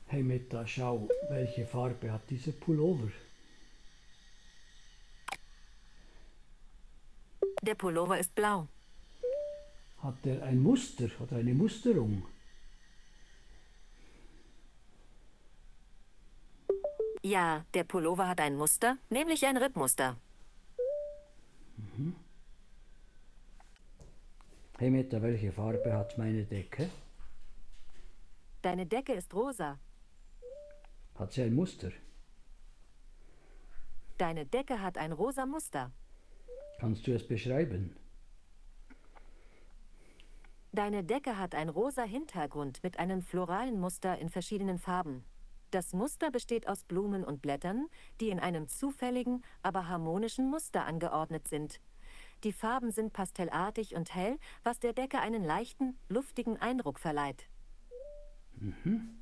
Hey Meta, schau, welche Farbe hat dieser Pullover? Der Pullover ist blau. Hat er ein Muster oder eine Musterung? Ja, der Pullover hat ein Muster, nämlich ein Rippmuster. Hey Meta, welche Farbe hat meine Decke? Deine Decke ist rosa. Hat sie ein Muster? Deine Decke hat ein rosa Muster. Kannst du es beschreiben? Deine Decke hat ein rosa Hintergrund mit einem floralen Muster in verschiedenen Farben. Das Muster besteht aus Blumen und Blättern, die in einem zufälligen, aber harmonischen Muster angeordnet sind. Die Farben sind pastellartig und hell, was der Decke einen leichten, luftigen Eindruck verleiht.